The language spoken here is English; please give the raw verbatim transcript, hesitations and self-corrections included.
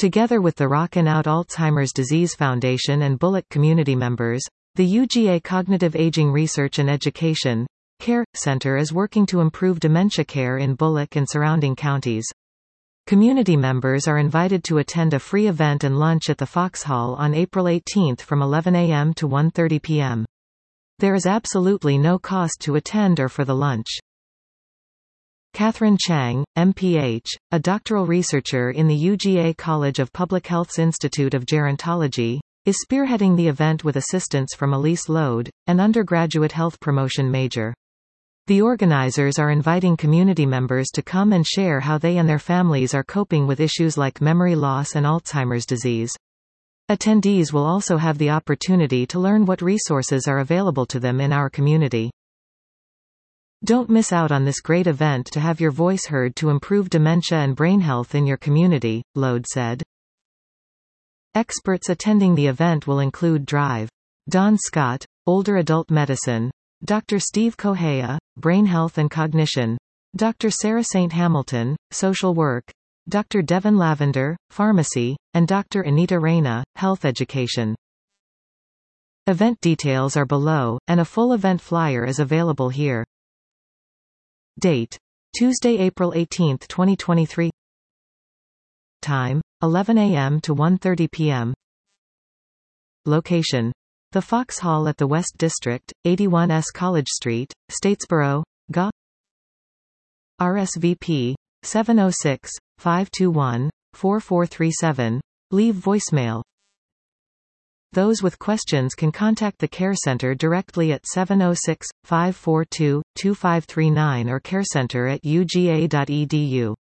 Together with the Rockin' Out Alzheimer's Disease Foundation and Bullock community members, the U G A Cognitive Aging Research and Education Care Center is working to improve dementia care in Bullock and surrounding counties. Community members are invited to attend a free event and lunch at the Foxhall on April eighteenth from eleven a m to one thirty p m There is absolutely no cost to attend or for the lunch. Catherine Chang, M P H, a doctoral researcher in the U G A College of Public Health's Institute of Gerontology, is spearheading the event with assistance from Elise Lode, an undergraduate health promotion major. The organizers are inviting community members to come and share how they and their families are coping with issues like memory loss and Alzheimer's disease. Attendees will also have the opportunity to learn what resources are available to them in our community. Don't miss out on this great event to have your voice heard to improve dementia and brain health in your community, Lode said. Experts attending the event will include Drive. Don Scott, Older Adult Medicine, Doctor Steve Kohea, Brain Health and Cognition, Doctor Sarah Saint Hamilton, Social Work, Doctor Devin Lavender, Pharmacy, and Doctor Anita Reyna, Health Education. Event details are below, and a full event flyer is available here. Date: Tuesday, April eighteenth, twenty twenty-three. Time: eleven a m to one thirty p m Location: The Foxhall at the West District, eighty-one S College Street, Statesboro, G A. R S V P: seven oh six, five two one, four four three seven. Leave voicemail. Those with questions can contact the Care Center directly at seven oh six, five four two, two five three nine or carecenter at u g a dot e d u.